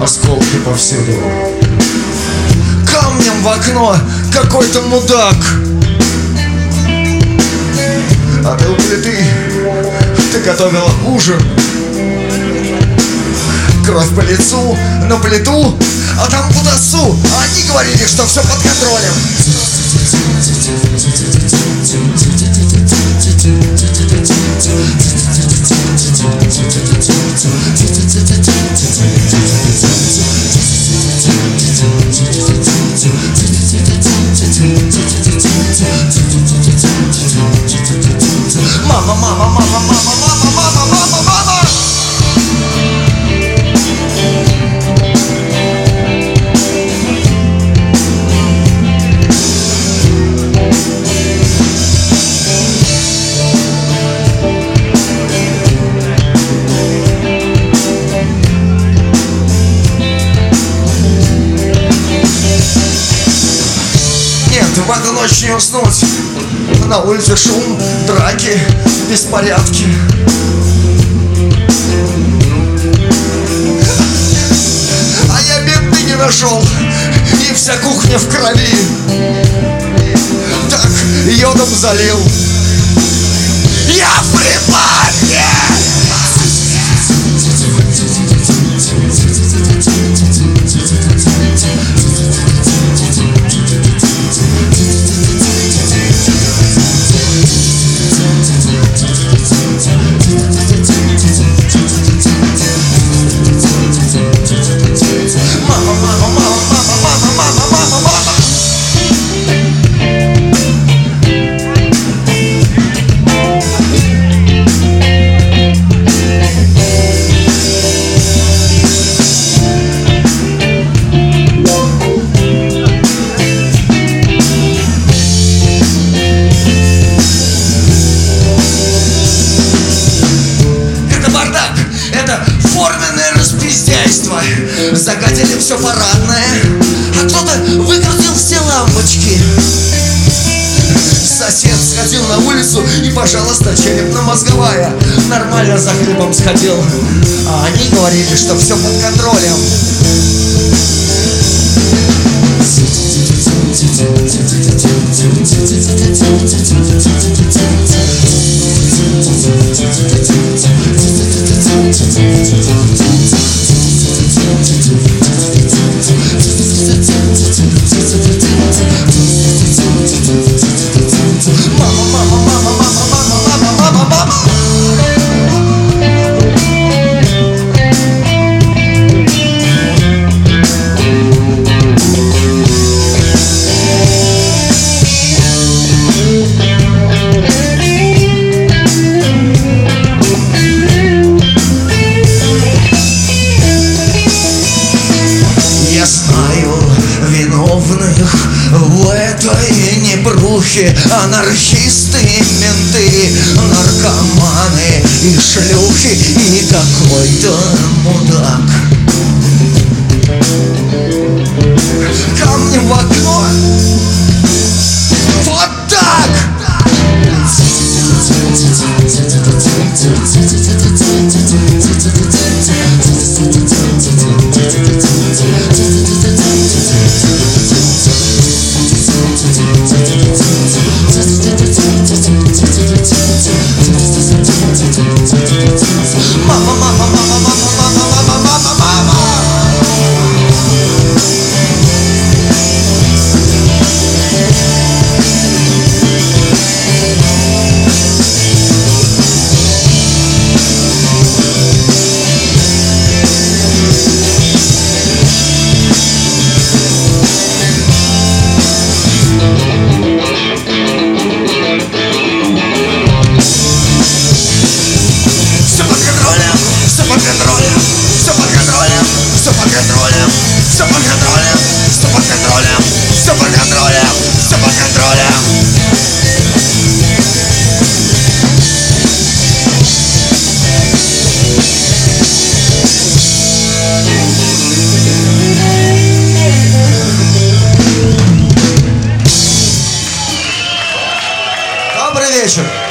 осколки повсюду. Камнем в окно какой-то мудак. А ты у плиты, ты готовила ужин. Кровь по лицу, на плиту, а там по носу. А они говорили, что все под контролем. Мама, мама, мама, мама, мама, мама, мама, мама. Нет, в эту ночь не уснуть. На улице шум, драки, беспорядки. А я бинты не нашел, и вся кухня в крови. Так йодом залил. Я в припадке! Форменное распиздяйство. Загадили все парадное, а кто-то выкрутил все лампочки. Сосед сходил на улицу и, пожалуйста, черепно-мозговая. Нормально за хлебом сходил. А они говорили, что все под контролем. Я знаю виновных в этой непрухе: анархисты, менты, наркоманы и шлюхи, и какой-то мудак. Камнем в окно. Вот так! Мама, мама, мама, мама, мама, мама, мама, мама. Добрый вечер.